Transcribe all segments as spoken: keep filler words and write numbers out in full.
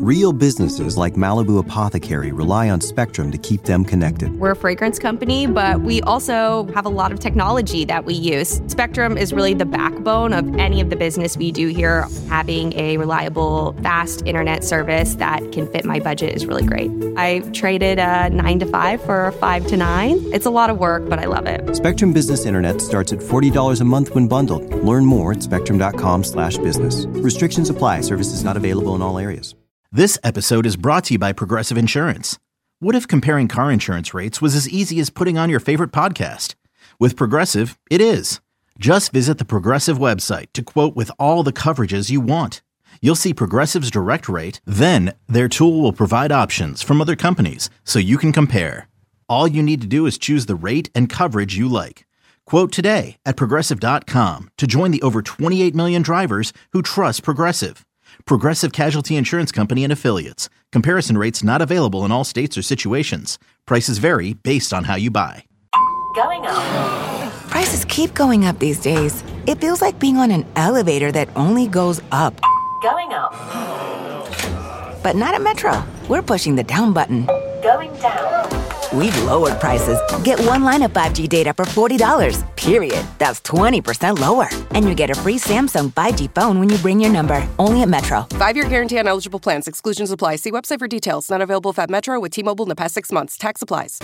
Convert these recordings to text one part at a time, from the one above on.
Real businesses like Malibu Apothecary rely on Spectrum to keep them connected. We're a fragrance company, but we also have a lot of technology that we use. Spectrum is really the backbone of any of the business we do here. Having a reliable, fast internet service that can fit my budget is really great. I traded a nine to five for a five to nine. It's a lot of work, but I love it. Spectrum Business Internet starts at forty dollars a month when bundled. Learn more at spectrum.com slash business. Restrictions apply. Services not available in all areas. This episode is brought to you by Progressive Insurance. What if comparing car insurance rates was as easy as putting on your favorite podcast? With Progressive, it is. Just visit the Progressive website to quote with all the coverages you want. You'll see Progressive's direct rate, then their tool will provide options from other companies so you can compare. All you need to do is choose the rate and coverage you like. Quote today at Progressive dot com to join the over twenty-eight million drivers who trust Progressive. Progressive Casualty Insurance Company and Affiliates. Comparison rates not available in all states or situations. Prices vary based on how you buy. Going up. Prices keep going up these days. It feels like being on an elevator that only goes up. Going up. But not at Metro. We're pushing the down button. Going down. We've lowered prices. Get one line of five G data for forty dollars, period. That's twenty percent lower. And you get a free Samsung five G phone when you bring your number. Only at Metro. Five-year guarantee on eligible plans. Exclusions apply. See website for details. Not available at Metro with T-Mobile in the past six months. Tax applies.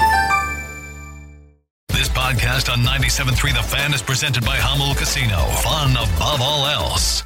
This podcast on ninety-seven point three The Fan is presented by Hummel Casino. Fun above all else.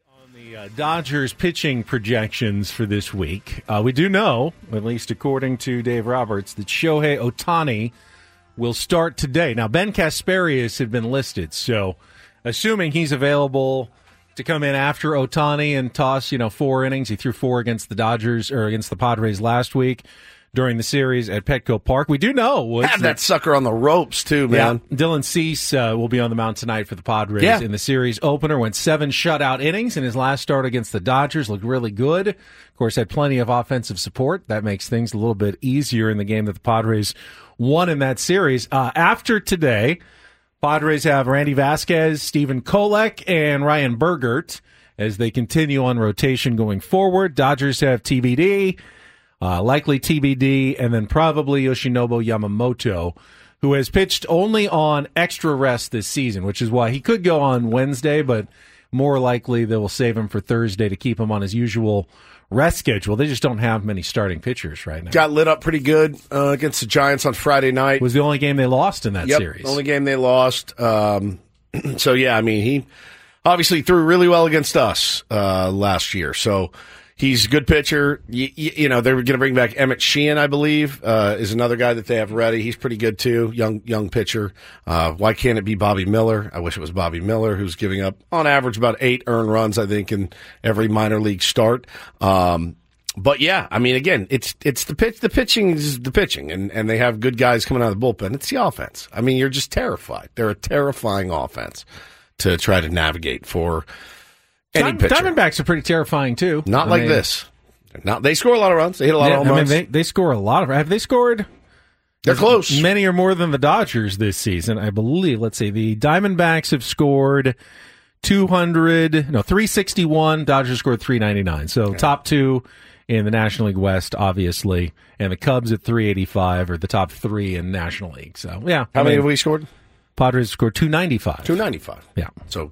Uh, Dodgers pitching projections for this week. Uh, we do know, at least according to Dave Roberts, that Shohei Ohtani will start today. Now, Ben Kasperius had been listed, so assuming he's available to come in after Ohtani and toss, you know, four innings. He threw four against the Dodgers or against the Padres last week during the series at Petco Park. We do know. Had that sucker on the ropes, too, man. Yeah, Dylan Cease uh, will be on the mound tonight for the Padres yeah. in the series opener. Went seven shutout innings in his last start against the Dodgers. Looked really good. Of course, had plenty of offensive support. That makes things a little bit easier in the game that the Padres won in that series. Uh, after today, Padres have Randy Vasquez, Stephen Kolek, and Ryan Bergert as they continue on rotation going forward. Dodgers have T B D. Uh, likely T B D, and then probably Yoshinobu Yamamoto, who has pitched only on extra rest this season, which is why he could go on Wednesday, but more likely they will save him for Thursday to keep him on his usual rest schedule. They just don't have many starting pitchers right now. Got lit up pretty good uh, against the Giants on Friday night. Was the only game they lost in that yep, series. Only game they lost. Um, so, yeah, I mean, he obviously threw really well against us uh, last year, so... He's a good pitcher. You, you, you know, they're going to bring back Emmett Sheehan, I believe, uh, is another guy that they have ready. He's pretty good, too. Young young pitcher. Uh, why can't it be Bobby Miller? I wish it was Bobby Miller, who's giving up, on average, about eight earned runs, I think, in every minor league start. Um, but, yeah, I mean, again, it's it's the pitch. The pitching is the pitching, and, and they have good guys coming out of the bullpen. It's the offense. I mean, you're just terrified. They're a terrifying offense to try to navigate for any Dim- pitcher. Diamondbacks are pretty terrifying, too. Not I like mean, this. Not, they score a lot of runs. They hit a lot yeah, of home I runs. mean, they, they score a lot of. Have they scored? They're close. Many or more than the Dodgers this season, I believe. Let's see. The Diamondbacks have scored two hundred, no, three sixty-one. Dodgers scored three ninety-nine. So okay. Top two in the National League West, obviously, and the Cubs at three eighty-five are the top three in National League. So yeah. How I many mean, have we scored? Padres scored two ninety-five. two ninety-five. Yeah. So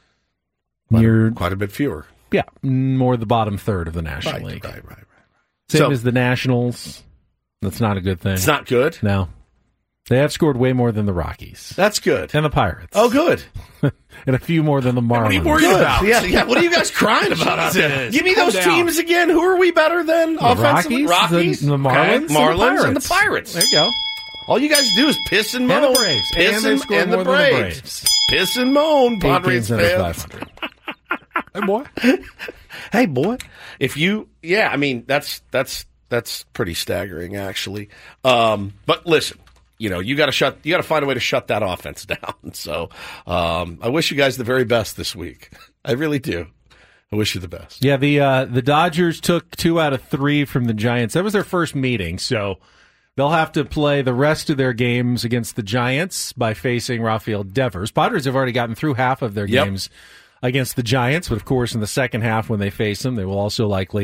quite, You're, a, quite a bit fewer. Yeah, more the bottom third of the National right, League. Right, right, right. Same so, as the Nationals. That's not a good thing. It's not good? No. They have scored way more than the Rockies. That's good. And the Pirates. Oh, good. And a few more than the Marlins. What are you worried good. about? Yeah, yeah. What are you guys crying about out there? Give me those Calm down. teams again. Who are we better than The offensively? Rockies, Rockies, the, the Marlins, okay. Marlins, and the, and the Pirates. There you go. All you guys do is piss and moan. And the Braves. Piss and, and, scored and the, more Braves. than the Braves. Piss and moan, Padres fans. Hey, boy. Hey, boy. If you, yeah, I mean, that's that's that's pretty staggering, actually. Um, but listen, you know, you got to shut, you got to find a way to shut that offense down. So, um, I wish you guys the very best this week. I really do. I wish you the best. Yeah, the uh, the Dodgers took two out of three from the Giants. That was their first meeting, so they'll have to play the rest of their games against the Giants by facing Rafael Devers. Padres have already gotten through half of their yep. games against the Giants, but of course in the second half when they face them, they will also likely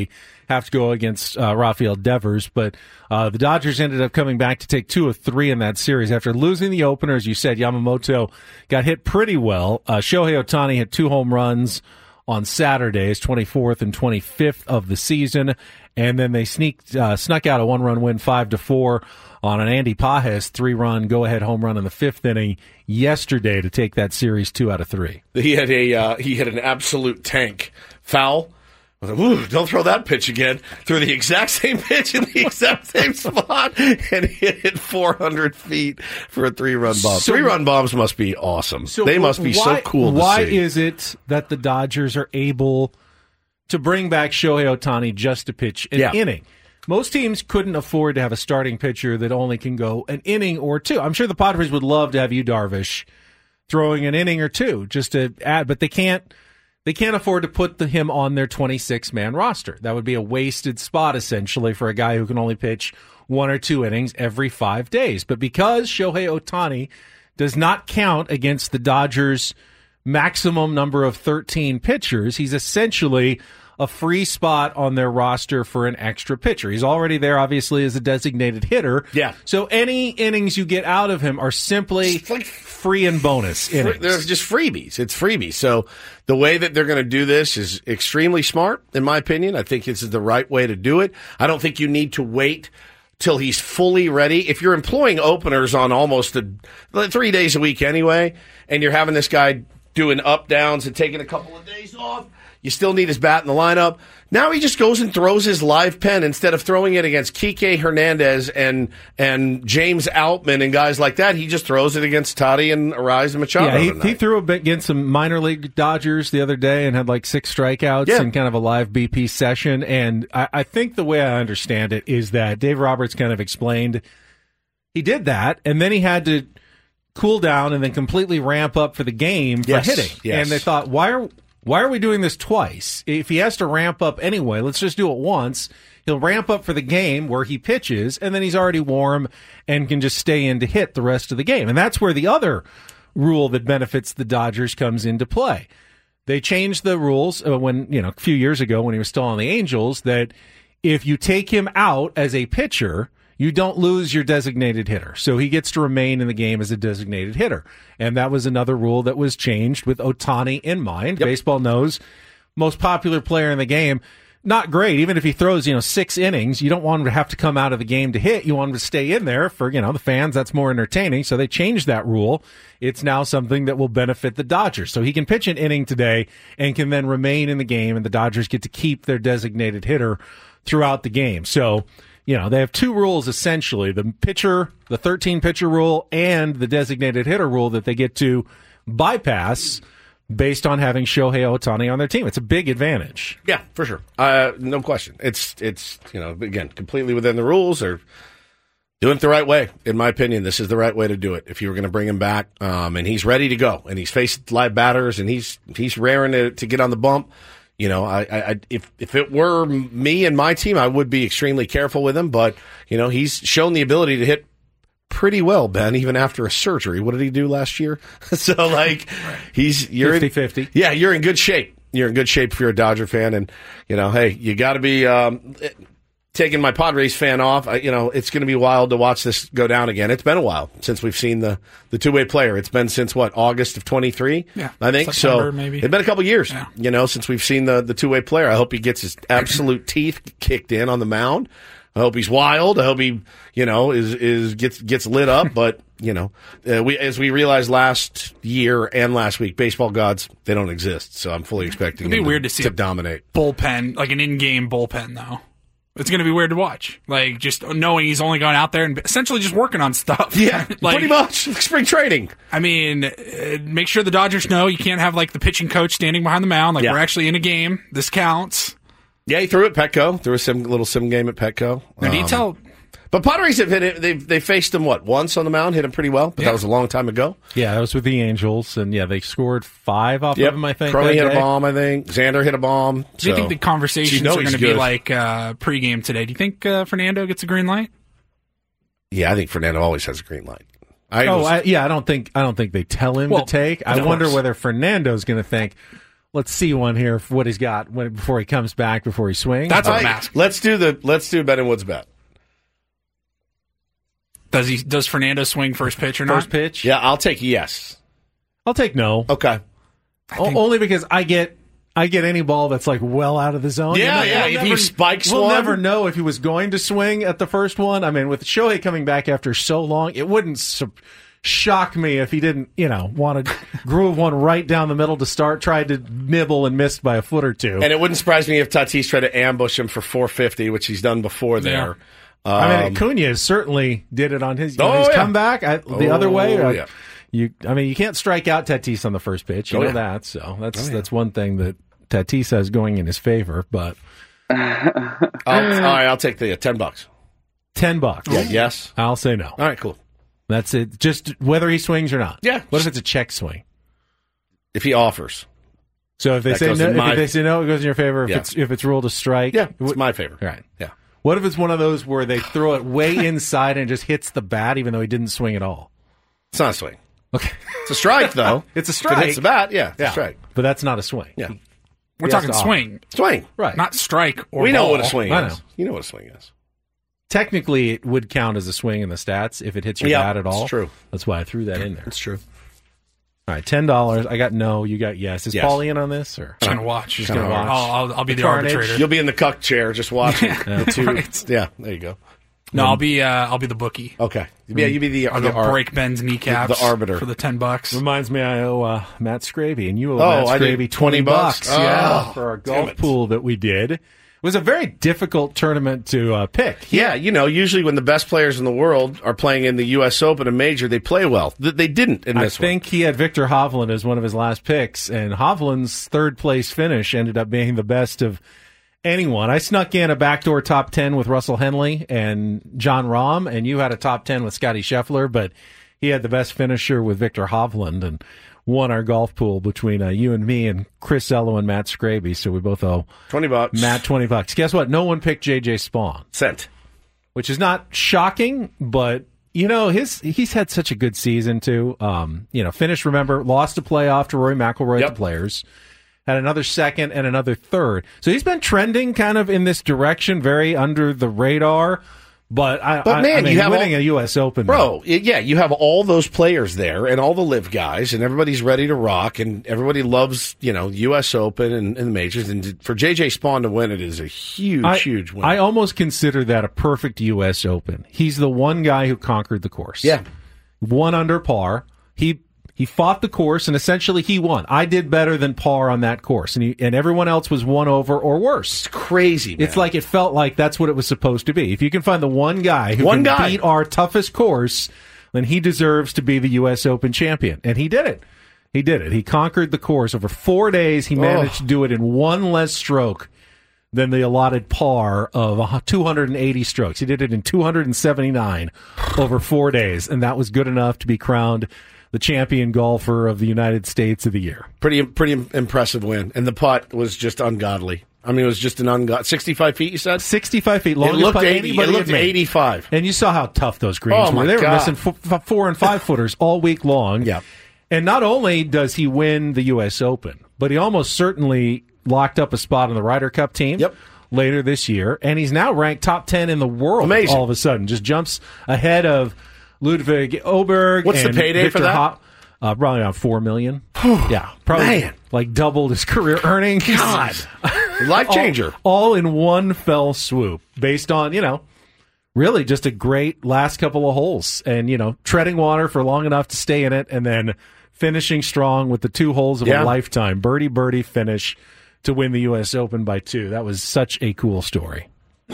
have to go against uh, Rafael Devers. But uh, the Dodgers ended up coming back to take two of three in that series. After losing the opener, as you said, Yamamoto got hit pretty well. Uh, Shohei Ohtani hit two home runs on Saturdays, twenty-fourth and twenty-fifth of the season. And then they sneaked, uh, snuck out a one-run win, five to four, on an Andy Pages three-run go-ahead home run in the fifth inning yesterday to take that series two out of three. He had a uh, he had an absolute tank foul. I was like, ooh, don't throw that pitch again. Threw the exact same pitch in the exact same spot and hit it four hundred feet for a three-run bomb. So, three-run bombs must be awesome. So they must be why, so cool to why see. is it that the Dodgers are able to bring back Shohei Ohtani just to pitch an Yeah. inning? Most teams couldn't afford to have a starting pitcher that only can go an inning or two. I'm sure the Padres would love to have you, Darvish, throwing an inning or two just to add, but they can't. They can't afford to put the, him on their twenty-six man roster. That would be a wasted spot, essentially, for a guy who can only pitch one or two innings every five days. But because Shohei Ohtani does not count against the Dodgers' maximum number of thirteen pitchers, he's essentially a free spot on their roster for an extra pitcher. He's already there, obviously, as a designated hitter. Yeah. So any innings you get out of him are simply like free and bonus innings. They're just freebies. It's freebies. So the way that they're going to do this is extremely smart, in my opinion. I think this is the right way to do it. I don't think you need to wait till he's fully ready. If you're employing openers on almost a, three days a week anyway, and you're having this guy doing up downs and taking a couple of days off, you still need his bat in the lineup. Now he just goes and throws his live pen instead of throwing it against Kike Hernandez and and James Outman and guys like that. He just throws it against Toddy and Ariz Machado. Yeah, he, he threw a bit against some minor league Dodgers the other day and had like six strikeouts Yeah. in kind of a live B P session. And I, I think the way I understand it is that Dave Roberts kind of explained he did that, and then he had to cool down and then completely ramp up for the game for Yes, hitting. yes. And they thought, why are why are we doing this twice? If he has to ramp up anyway, let's just do it once. He'll ramp up for the game where he pitches, and then he's already warm and can just stay in to hit the rest of the game. And that's where the other rule that benefits the Dodgers comes into play. They changed the rules uh, when, you know, a few years ago when he was still on the Angels, that if you take him out as a pitcher, you don't lose your designated hitter. So he gets to remain in the game as a designated hitter. And that was another rule that was changed with Ohtani in mind. Yep. Baseball knows most popular player in the game. Not great. Even if he throws, you know, six innings, you don't want him to have to come out of the game to hit. You want him to stay in there for, you know, the fans. That's more entertaining. So they changed that rule. It's now something that will benefit the Dodgers. So he can pitch an inning today and can then remain in the game, and the Dodgers get to keep their designated hitter throughout the game. So, you know, they have two rules essentially, the pitcher, the thirteen pitcher rule, and the designated hitter rule that they get to bypass based on having Shohei Ohtani on their team. It's a big advantage. Yeah, for sure. Uh, no question. It's, it's you know, again, completely within the rules. They're doing it the right way. In my opinion, this is the right way to do it. If you were going to bring him back, um, and he's ready to go, and he's faced live batters, and he's he's raring to, to get on the bump, you know, I, I, if if it were me and my team, I would be extremely careful with him. But, you know, he's shown the ability to hit pretty well, Ben, even after a surgery. What did he do last year? so, like, he's you're fifty-fifty. Yeah, you're in good shape. You're in good shape if you're a Dodger fan. And, you know, hey, you got to be um, taking my Padres fan off. I, you know, it's going to be wild to watch this go down again. It's been a while since we've seen the, the two-way player. It's been since, what, August of twenty-three? Yeah, I think. September, so maybe. It's been a couple years, Yeah. you know, since we've seen the, the two-way player. I hope he gets his absolute teeth kicked in on the mound. I hope he's wild. I hope he, you know, is is gets gets lit up. But you know, uh, we as we realized last year and last week, baseball gods, they don't exist. So I'm fully expecting It'd be him weird to, to see to a dominate. bullpen, like an in-game bullpen, though. It's going to be weird to watch. Like, just knowing he's only going out there and essentially just working on stuff. Yeah, like, pretty much spring training. I mean, uh, make sure the Dodgers know you can't have, like, the pitching coach standing behind the mound. Like, Yeah. we're actually in a game. This counts. Yeah, he threw at Petco. Threw a sim, little sim game at Petco. Now, do you Um, tell... But Padres have hit it. They they faced him what once on the mound, hit him pretty well. But Yeah. that was a long time ago. Yeah, that was with the Angels, and yeah, they scored five off Yep, of him, I think. Crowley that hit day. a bomb. I think Xander hit a bomb. Do you so- think the conversations You know are going he's to be good. like uh, pregame today? Do you think uh, Fernando gets a green light? Yeah, I think Fernando always has a green light. I Oh, was- I, yeah, I don't think I don't think they tell him Well, to take. I of wonder course. whether Fernando's going to think, let's see one here for what he's got when, before he comes back, before he swings. That's All a right, mask. Let's do the let's do Ben and Woods bet. Does he? Does Fernando swing first pitch or not? First pitch? Yeah, I'll take yes. I'll take no. Okay. O- think- only because I get I get any ball that's like well out of the zone. Yeah, You yeah, we'll if he spikes we'll one- never know if he was going to swing at the first one. I mean, with Shohei coming back after so long, it wouldn't su- shock me if he didn't, you know, want to groove one right down the middle to start, tried to nibble and missed by a foot or two. And it wouldn't surprise me if Tatis tried to ambush him for four fifty, which he's done before there. Um, I mean, Acuna certainly did it on his, Oh, on his yeah. comeback I, the Oh, other way. I, yeah. You, I mean, you can't strike out Tatis on the first pitch. You Oh, know yeah. that. So that's Oh, yeah. that's one thing that Tatis has going in his favor. But I'll, all right, I'll take the uh, ten bucks. ten bucks. Yeah, yes. I'll say no. All right, cool. That's it. Just whether he swings or not. Yeah. What if it's a check swing? If he offers, So if they That say goes no, in my- if they say no, it goes in your favor. If Yeah. it's if it's ruled a strike, yeah, it's wh- my favor. right. Yeah. What if it's one of those where they throw it way inside and it just hits the bat, even though he didn't swing at all? It's not a swing. Okay, It's a strike, though. it's a If strike. it hits the bat, yeah, it's yeah, a strike. but that's not a swing. Yeah. He- We're he has talking to swing, Swing. right? not strike or We know ball. what a swing I is. know. You know what a swing is. Technically, it would count as a swing in the stats if it hits your Yeah, bat at all. it's true. That's why I threw that in there. It's true. All right, ten dollars. I got no. You got yes. Is Yes. Paulie in on this or? Just gonna watch. Just gonna watch. I'll, I'll, I'll be The the, carnage. arbitrator. You'll be in the cuck chair just watching. Yeah, the two, right. Yeah, there you go. No, I'll be. Uh, I'll be the bookie. Okay. Yeah, you be the, I'll the go ar- break Ben's kneecaps. the arbiter. for the ten bucks. Reminds me, I owe uh, Matt Scraby, and you owe Oh, Matt I did Scraby twenty bucks. Oh, yeah, for our damn golf it. pool that we did. It was a very difficult tournament to uh, pick. Yeah, you know, usually when the best players in the world are playing in the U S Open and Major, they play well. Th- They didn't in I this one. think he had Victor Hovland as one of his last picks, and Hovland's third place finish ended up being the best of anyone. I snuck in a backdoor top ten with Russell Henley and John Rahm, and you had a top ten with Scotty Scheffler, but he had the best finisher with Victor Hovland and won our golf pool between uh, you and me and Chris Ello and Matt Scraby. So we both owe twenty bucks. Matt twenty bucks. Guess what? No one picked J J Spawn, Sent. which is not shocking, but you know his he's had such a good season too. Um, you know, finished. Remember, lost a playoff to Rory McIlroy Yep. at the Players. Had another second and another third. So he's been trending kind of in this direction, very under the radar. But I, But, I, man, I mean, you have winning all- a U S Open, Bro, y- yeah, you have all those players there and all the live guys, and everybody's ready to rock, and everybody loves, you know, U S Open and, and the majors. And for J J Spawn to win it is a huge, I, huge win. I almost consider that a perfect U S Open. He's the one guy who conquered the course. yeah. One under par. He he fought the course and essentially he won. I did better than par on that course, and he, and everyone else was one over or worse. It's crazy, man. It's like it felt like that's what it was supposed to be. If you can find the one guy who One can guy. beat our toughest course, then he deserves to be the U S Open champion, and he did it. He did it. He conquered the course over four days. He managed Oh. to do it in one less stroke than the allotted par of two hundred eighty strokes. He did it in two hundred seventy-nine over four days, and that was good enough to be crowned the champion golfer of the United States of the year. Pretty, pretty impressive win. And the putt was just ungodly. I mean, it was just an ungodly. sixty-five feet, you said? sixty-five feet, It longest looked, putt eighty, it anybody looked had made. eighty-five. And you saw how tough those greens Oh, my were. They were God. missing f- f- four and five footers all week long. Yeah. And not only does he win the U S Open, but he almost certainly locked up a spot on the Ryder Cup team Yep. later this year. And he's now ranked top ten in the world. Amazing. All of a sudden, just jumps ahead of Ludwig Oberg. What's the and payday Victor for that? Ho- uh, probably around four million. Yeah, probably Man. like doubled his career earnings. God. Life changer. All, all in one fell swoop, based on, you know, really just a great last couple of holes and, you know, treading water for long enough to stay in it and then finishing strong with the two holes of Yeah. a lifetime. Birdie, birdie finish to win the U S Open by two. That was such a cool story.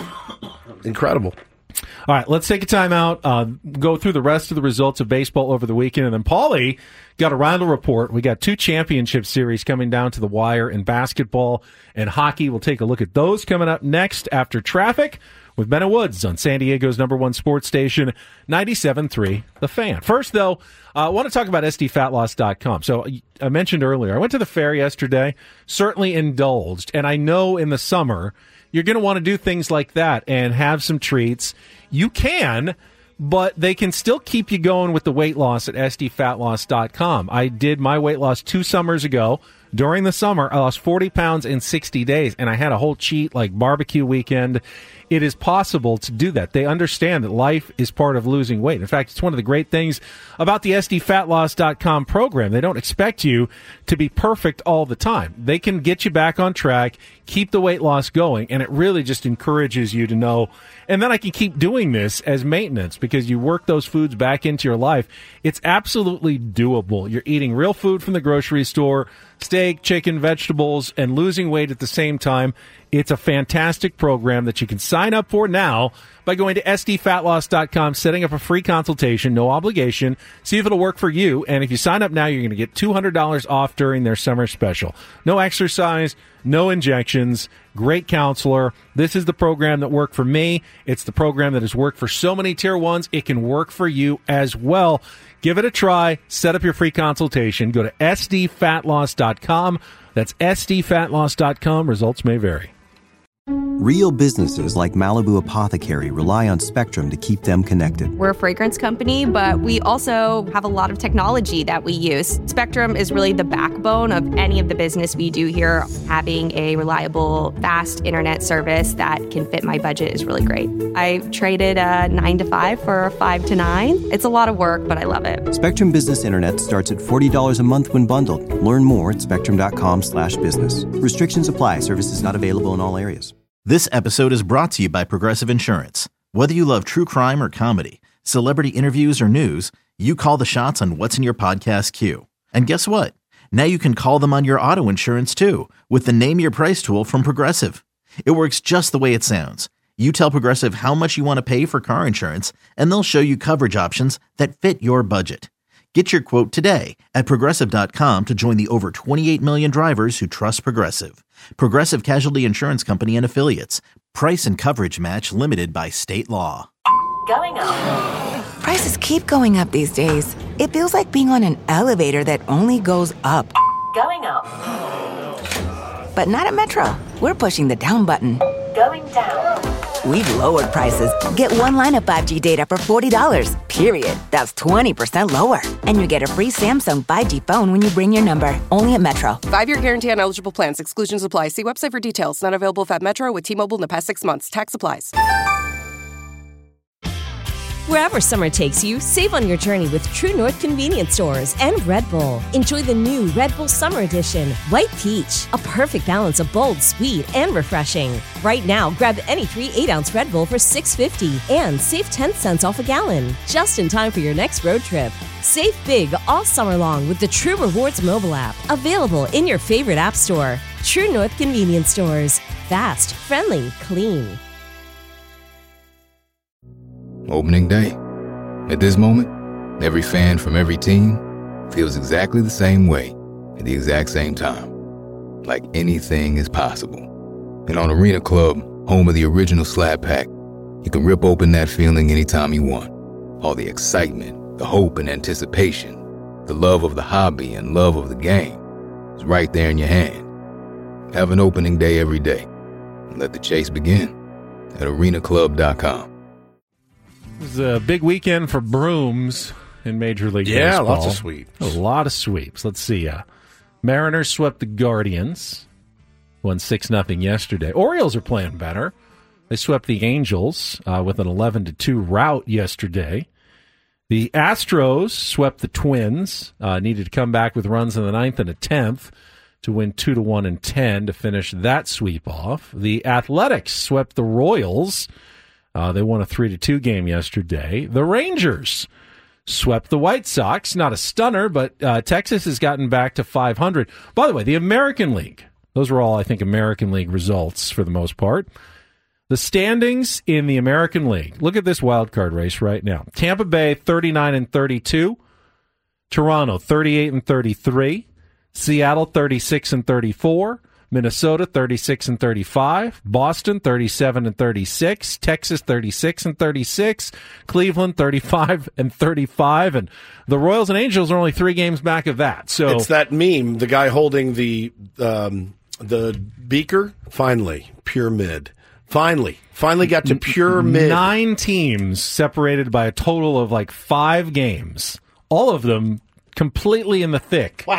Incredible. All right, let's take a time out, uh, go through the rest of the results of baseball over the weekend, and then Paulie got a round report. We got two championship series coming down to the wire in basketball and hockey. We'll take a look at those coming up next after traffic with Ben and Woods on San Diego's number one sports station, ninety-seven point three The Fan. First, though, uh, I want to talk about S D fat loss dot com. So I mentioned earlier, I went to the fair yesterday, certainly indulged, and I know in the summer you're going to want to do things like that and have some treats. You can, but they can still keep you going with the weight loss at S D fat loss dot com. I did my weight loss two summers ago. During the summer, I lost forty pounds in sixty days, and I had a whole cheat, like barbecue weekend. It is possible to do that. They understand that life is part of losing weight. In fact, it's one of the great things about the S D fat loss dot com program. They don't expect you to be perfect all the time. They can get you back on track, keep the weight loss going, and it really just encourages you to know, and then I can keep doing this as maintenance because you work those foods back into your life. It's absolutely doable. You're eating real food from the grocery store, steak, chicken, vegetables, and losing weight at the same time. It's a fantastic program that you can sign up for now by going to S D fat loss dot com, setting up a free consultation, no obligation, see if it'll work for you. And if you sign up now, you're going to get two hundred dollars off during their summer special. No exercise, no injections, great counselor. This is the program that worked for me. It's the program that has worked for so many tier ones. It can work for you as well. Give it a try. Set up your free consultation. Go to S D fat loss dot com. That's S D fat loss dot com. Results may vary. Real businesses like Malibu Apothecary rely on Spectrum to keep them connected. We're a fragrance company, but we also have a lot of technology that we use. Spectrum is really the backbone of any of the business we do here. Having a reliable, fast internet service that can fit my budget is really great. I traded a nine to five for a five to nine. It's a lot of work, but I love it. Spectrum Business Internet starts at forty dollars a month when bundled. Learn more at spectrum dot com slash business. Restrictions apply. Services not available in all areas. This episode is brought to you by Progressive Insurance. Whether you love true crime or comedy, celebrity interviews or news, you call the shots on what's in your podcast queue. And guess what? Now you can call them on your auto insurance too with the Name Your Price tool from Progressive. It works just the way it sounds. You tell Progressive how much you want to pay for car insurance, and they'll show you coverage options that fit your budget. Get your quote today at progressive dot com to join the over twenty-eight million drivers who trust Progressive. Progressive Casualty Insurance Company and Affiliates. Price and coverage match limited by state law. Going up. Prices keep going up these days. It feels like being on an elevator that only goes up. Going up. But not at Metro. We're pushing the down button. Going down. We've lowered prices. Get one line of five G data for forty dollars, period. That's twenty percent lower. And you get a free Samsung five G phone when you bring your number. Only at Metro. Five-year guarantee on eligible plans. Exclusions apply. See website for details. Not available if at Metro with T-Mobile in the past six months. Tax applies. Wherever summer takes you, save on your journey with True North Convenience Stores and Red Bull. Enjoy the new Red Bull Summer Edition, White Peach, a perfect balance of bold, sweet, and refreshing. Right now, grab any three eight-ounce Red Bull for six fifty and save ten cents off a gallon, just in time for your next road trip. Save big all summer long with the True Rewards mobile app, available in your favorite app store. True North Convenience Stores. Fast, friendly, clean. Opening day. At this moment, every fan from every team feels exactly the same way at the exact same time. Like anything is possible. And on Arena Club, home of the original Slab Pack, you can rip open that feeling anytime you want. All the excitement, the hope and anticipation, the love of the hobby and love of the game is right there in your hand. Have an opening day every day. And let the chase begin at arena club dot com. It was a big weekend for brooms in Major League yeah, Baseball. Yeah, lots of sweeps. A lot of sweeps. Let's see. Uh, Mariners swept the Guardians. Won six nothing yesterday. Orioles are playing better. They swept the Angels uh, with an eleven to two rout yesterday. The Astros swept the Twins. Uh, needed to come back with runs in the ninth and a tenth to win two to one and ten to finish that sweep off. The Athletics swept the Royals. Uh, they won a three to two game yesterday. The Rangers swept the White Sox. Not a stunner, but uh, Texas has gotten back to five hundred. By the way, the American League. Those were all, I think, American League results for the most part. The standings in the American League. Look at this wild card race right now. Tampa Bay, thirty-nine and thirty-two. Toronto, thirty-eight and thirty-three. Seattle, thirty-six and thirty-four. Minnesota, thirty-six and thirty-five. Boston, thirty-seven and thirty-six. Texas, thirty-six and thirty-six. Cleveland, thirty-five and thirty-five. And the Royals and Angels are only three games back of that. So it's that meme, the guy holding the um, the beaker. Finally, pure mid. Finally, finally got to pure mid. Nine teams separated by a total of like five games. All of them completely in the thick. Wow.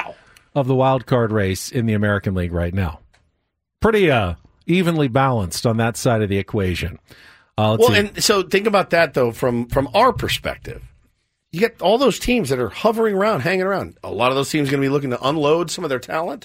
of the wild card race in the American League right now. Pretty uh, evenly balanced on that side of the equation. Uh, well, see. and so think about that, though, from, from our perspective. You get all those teams that are hovering around, hanging around. A lot of those teams are going to be looking to unload some of their talent.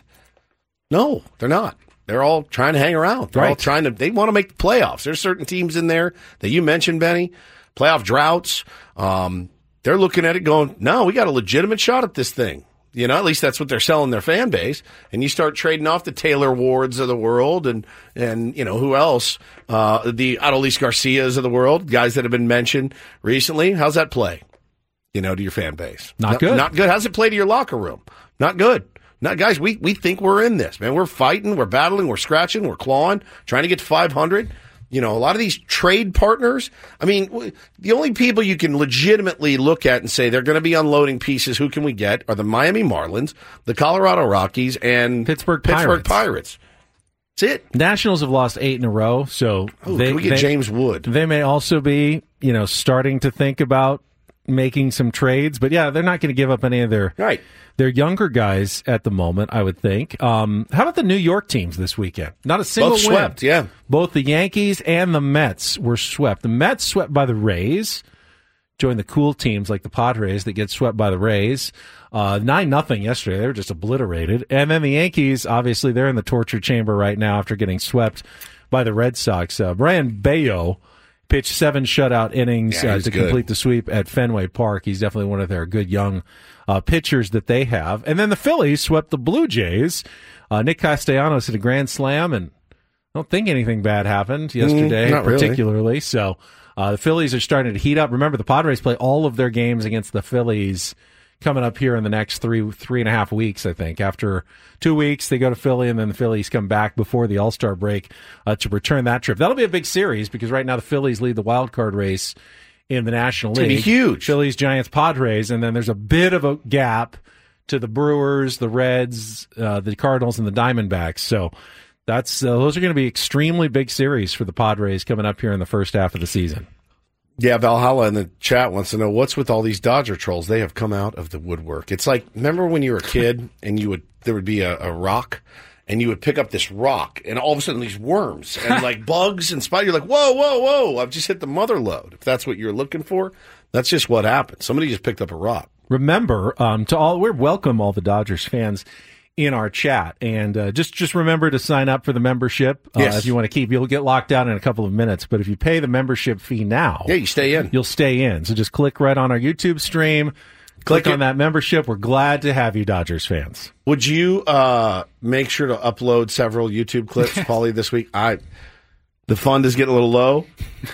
No, they're not. They're all trying to hang around. They're Right. all trying to, they want to make the playoffs. There's certain teams in there that you mentioned, Benny, playoff droughts. Um, they're looking at it going, no, we got a legitimate shot at this thing. You know, at least that's what they're selling their fan base. And you start trading off the Taylor Wards of the world and, and you know, who else? Uh, the Adolis Garcias of the world, guys that have been mentioned recently. How's that play, you know, to your fan base? Not good. Not good. How's it play to your locker room? Not good. Not, guys, we, we think we're in this, man. We're fighting, we're battling, we're scratching, we're clawing, trying to get to five hundred. You know, a lot of these trade partners, I mean, w- the only people you can legitimately look at and say they're going to be unloading pieces, who can we get, are the Miami Marlins, the Colorado Rockies, and Pittsburgh Pittsburgh Pirates. Pirates. That's it. Nationals have lost eight in a row, so Ooh, they, can we get they- James Wood? They may also be, you know, starting to think about making some trades, but yeah, they're not going to give up any of their right. their younger guys at the moment, I would think. Um, how about the New York teams this weekend? Not a single Both win. swept, yeah. Both the Yankees and the Mets were swept. The Mets swept by the Rays, joined the cool teams like the Padres that get swept by the Rays. Uh, nine nothing yesterday. They were just obliterated. And then the Yankees, obviously, they're in the torture chamber right now after getting swept by the Red Sox. Uh, Brian Bayo pitched seven shutout innings Yeah, uh, he's to good. complete the sweep at Fenway Park. He's definitely one of their good young uh, pitchers that they have. And then the Phillies swept the Blue Jays. Uh, Nick Castellanos hit a grand slam, and I don't think anything bad happened yesterday, Mm, not really. particularly. So uh, the Phillies are starting to heat up. Remember, the Padres play all of their games against the Phillies coming up here in the next three three and a half weeks, I think. After two weeks, they go to Philly, and then the Phillies come back before the All-Star break uh, to return that trip. That'll be a big series because right now the Phillies lead the wild card race in the National It's gonna League. be huge. Phillies, Giants, Padres, and then there's a bit of a gap to the Brewers, the Reds, uh, the Cardinals, and the Diamondbacks. So that's uh, those are going to be extremely big series for the Padres coming up here in the first half of the season. Yeah, Valhalla in the chat wants to know what's with all these Dodger trolls. They have come out of the woodwork. It's like, remember when you were a kid and you would there would be a, a rock and you would pick up this rock and all of a sudden these worms and like bugs and spiders. You're like, whoa, whoa, whoa! I've just hit the mother lode. If that's what you're looking for, that's just what happened. Somebody just picked up a rock. Remember, um, to all we welcome all the Dodgers fans in our chat, and uh, just just remember to sign up for the membership uh, Yes. if you want to keep. You'll get locked out in a couple of minutes, but if you pay the membership fee now, Yeah, you stay in. you'll stay in. So just click right on our YouTube stream, click, Click on it. that membership. We're glad to have you, Dodgers fans. Would you uh, make sure to upload several YouTube clips, Paulie, this week? I the fund is getting a little low.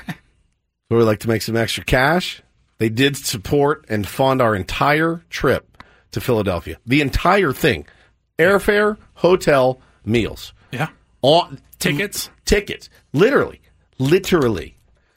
We would like to make some extra cash. They did support and fund our entire trip to Philadelphia. The entire thing. Airfare, hotel, meals. Yeah. On, Tickets. Tickets. Literally. Literally.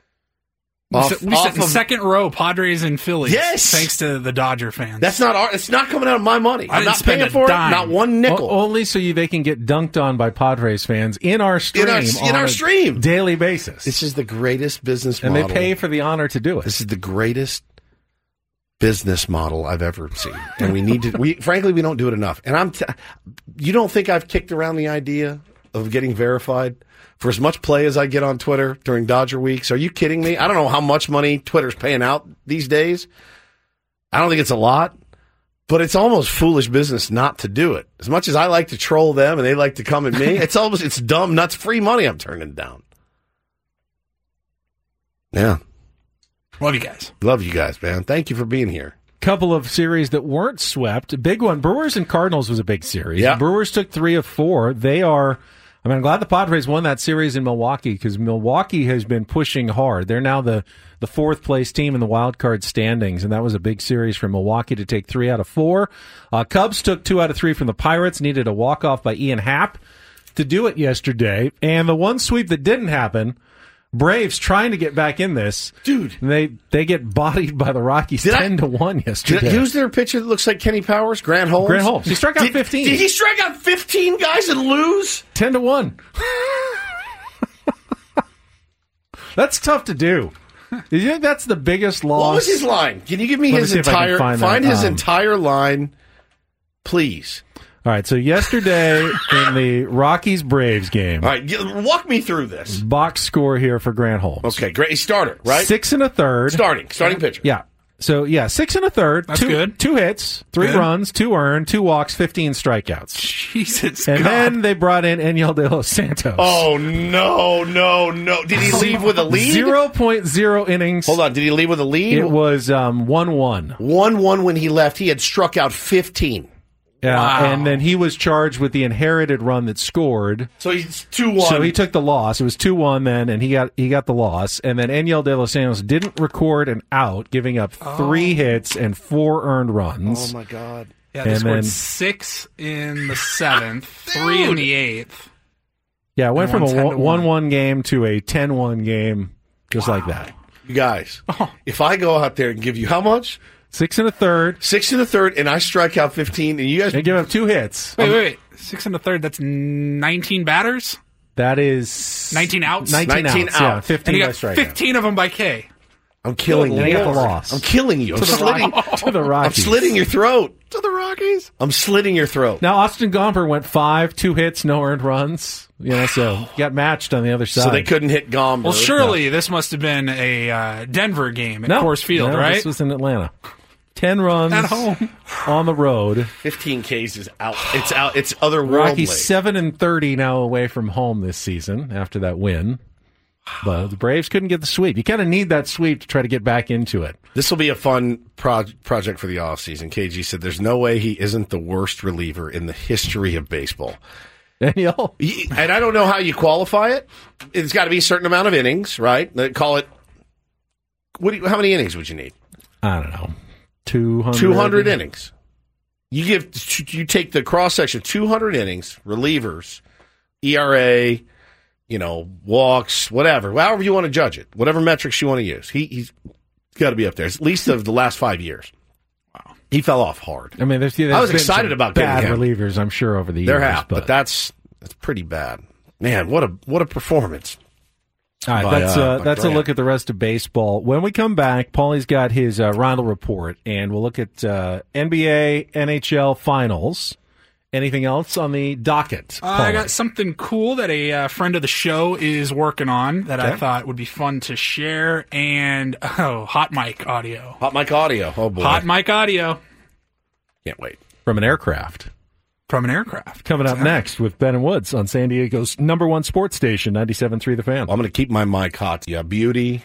We Off- sit, we off sit in of- second row, Padres and Phillies. Yes! Thanks to the Dodger fans. That's not our. It's not coming out of my money. I I'm didn't not spend paying a for dime. it. Not one nickel. O- only so you, they can get dunked on by Padres fans in our stream. In our- in on our a stream. daily basis. This is the greatest business and model. they pay for the honor to do it. This is the greatest business model I've ever seen, and we need to. We frankly, we don't do it enough. And I'm. T- you don't think I've kicked around the idea of getting verified for as much play as I get on Twitter during Dodger weeks? Are you kidding me? I don't know how much money Twitter's paying out these days. I don't think it's a lot, but it's almost foolish business not to do it. As much as I like to troll them and they like to come at me, it's almost it's dumb nuts free money I'm turning down. Yeah. Love you guys. Love you guys, man. Thank you for being here. Couple of series that weren't swept. Big one, Brewers and Cardinals was a big series. Yeah. The Brewers took three of four. They are, I mean, I'm glad the Padres won that series in Milwaukee because Milwaukee has been pushing hard. They're now the, the fourth place team in the wild card standings, and that was a big series for Milwaukee to take three out of four. Uh, Cubs took two out of three from the Pirates, needed a walk-off by Ian Happ to do it yesterday. And the one sweep that didn't happen, Braves trying to get back in this. Dude. They they get bodied by the Rockies Did ten I- to one Did yesterday. I, who's their pitcher that looks like Kenny Powers? Grant Holmes? Grant Holmes. He struck out Did- fifteen. Did he strike out fifteen guys and lose? ten to one. That's tough to do. Do you think that's the biggest loss? What was his line? Can you give me Let me his see if I can entire find find that. his Um, entire line, please? All right, so yesterday in the Rockies-Braves game. All right, walk me through this. Box score here for Grant Holmes. Okay, great. He started, right? Six and a third. Starting, starting pitcher. Yeah. So, yeah, six and a third. That's two, good. Two hits, three Good. runs, two earned, two walks, fifteen strikeouts. Jesus And God. then they brought in Enyel De Los Santos. Oh, no, no, no. Did he leave with a lead? zero point zero innings. Hold on, did he leave with a lead? It was um, one one. one one when he left. He had struck out fifteen. Yeah, Wow. and then he was charged with the inherited run that scored. So he's two one. So he took the loss. It was two one then, and he got he got the loss. And then Enyel De Los Santos didn't record an out, giving up three Oh. hits and four earned runs. Oh, my God. Yeah, they And scored then- six in the seventh, three in the eighth. Yeah, it went And from one a ten to one one. one game to a ten one game, just like that. You guys, if I go out there and give you how much? Six and a third. Six and a third, and I strike out fifteen, and you guys... They give up two hits. Wait, wait, wait. Six and a third, that's nineteen batters? That is... nineteen outs? nineteen, nineteen outs, yeah. outs. fifteen And you by got strikeout. fifteen of them by K. I'm killing Good you. Lord. Loss. I'm killing you. I'm To the slitting, to the I'm Rockies. slitting your throat. To the Rockies? I'm slitting your throat. Now, Austin Gomber went five, two hits, no earned runs. You know, so got matched on the other side. So they couldn't hit Gomber. Well, surely this must have been a uh, Denver game at no, Coors Field, no, right? This was in Atlanta. Ten runs At home. on the road. fifteen Ks is out. It's out. It's otherworldly. Rockies seven and thirty now away from home this season after that win. But the Braves couldn't get the sweep. You kind of need that sweep to try to get back into it. This will be a fun pro- project for the offseason. K G said there's no way he isn't the worst reliever in the history of baseball. Danielle? And I don't know how you qualify it. It's got to be a certain amount of innings, right? They call it. What? Do you, how many innings would you need? I don't know. two hundred. two hundred innings. You give. You take the cross section. two hundred innings. Relievers. E R A. You know, walks, whatever, however you want to judge it, whatever metrics you want to use. He, he's got to be up there, at least of the last five years. Wow. He fell off hard. I mean, there's, there's I was been excited some about bad getting him. relievers, I'm sure, over the years. There have, but, but that's that's pretty bad. Man, what a what a performance. All right, by, that's, uh, uh, by that's a Grant. look at the rest of baseball. When we come back, Paulie's got his uh, Rondell report, and we'll look at uh, N B A, N H L finals. Anything else on the docket? Uh, I got something cool that a uh, friend of the show is working on that I Okay. thought would be fun to share. And, oh, hot mic audio. Hot mic audio. Oh, boy. Hot mic audio. Can't wait. From an aircraft. From an aircraft. Coming up Exactly. next with Ben and Woods on San Diego's number one sports station, ninety-seven point three The Fan. I'm going to keep my mic hot. Yeah, beauty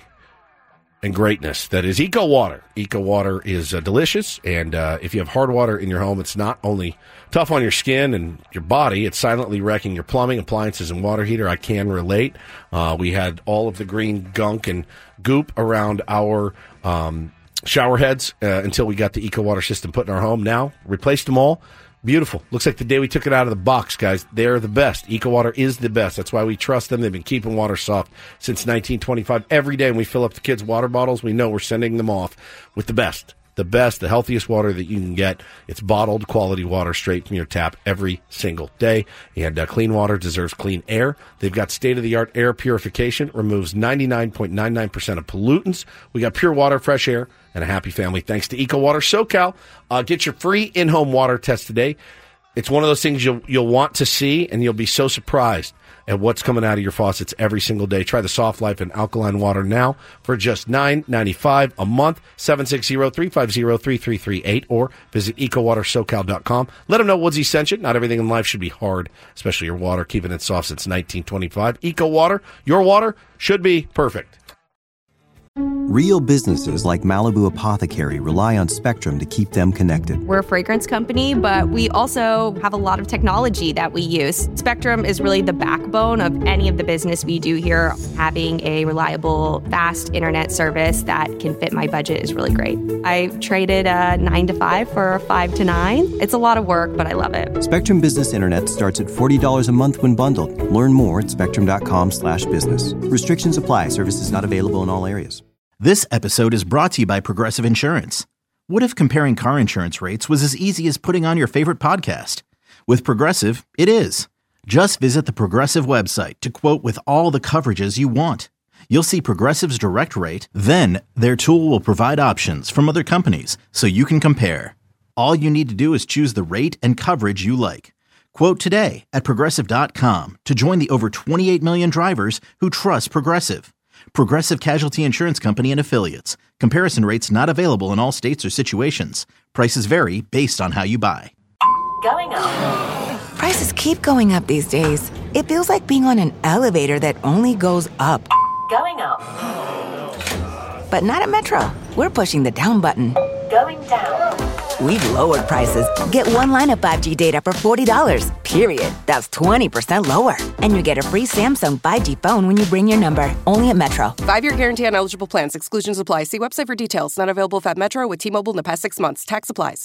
and greatness. That is Eco Water. Eco Water is uh, delicious, and uh, if you have hard water in your home, it's not only tough on your skin and your body, it's silently wrecking your plumbing, appliances, and water heater. I can relate. Uh, we had all of the green gunk and goop around our um, shower heads uh, until we got the Eco Water system put in our home. Now, replaced them all. Beautiful. Looks like the day we took it out of the box, guys. They're the best. Eco Water is the best. That's why we trust them. They've been keeping water soft since nineteen twenty-five. Every day when we fill up the kids' water bottles, we know we're sending them off with the best. The best, the healthiest water that you can get. It's bottled quality water straight from your tap every single day. And uh, clean water deserves clean air. They've got state-of-the-art air purification. Removes ninety-nine point nine nine percent of pollutants. We got pure water, fresh air, and a happy family thanks to Eco Water SoCal. Uh, get your free in-home water test today. It's one of those things you'll you'll want to see, and you'll be so surprised at what's coming out of your faucets every single day. Try the Soft Life and Alkaline Water now for just nine ninety-five a month, seven six zero, three five zero, three three three eight, or visit eco water socal dot com. Let them know Woodsy sent you. Not everything in life should be hard, especially your water, keeping it soft since nineteen twenty-five. Eco Water, your water should be perfect. Real businesses like Malibu Apothecary rely on Spectrum to keep them connected. We're a fragrance company, but we also have a lot of technology that we use. Spectrum is really the backbone of any of the business we do here. Having a reliable, fast internet service that can fit my budget is really great. I traded a nine to five for a five to nine. It's a lot of work, but I love it. Spectrum Business Internet starts at forty dollars a month when bundled. Learn more at spectrum.com slash business. Restrictions apply. Services not available in all areas. This episode is brought to you by Progressive Insurance. What if comparing car insurance rates was as easy as putting on your favorite podcast? With Progressive, it is. Just visit the Progressive website to quote with all the coverages you want. You'll see Progressive's direct rate, then their tool will provide options from other companies so you can compare. All you need to do is choose the rate and coverage you like. Quote today at Progressive dot com to join the over twenty-eight million drivers who trust Progressive. Progressive Casualty Insurance Company and Affiliates. Comparison rates not available in all states or situations. Prices vary based on how you buy. Going up. Prices keep going up these days. It feels like being on an elevator that only goes up. Going up. But not at Metro. We're pushing the down button. Going down. We've lowered prices. Get one line of five G data for forty dollars, period. That's twenty percent lower. And you get a free Samsung five G phone when you bring your number. Only at Metro. Five-year guarantee on eligible plans. Exclusions apply. See website for details. Not available if at Metro with T-Mobile in the past six months. Tax applies.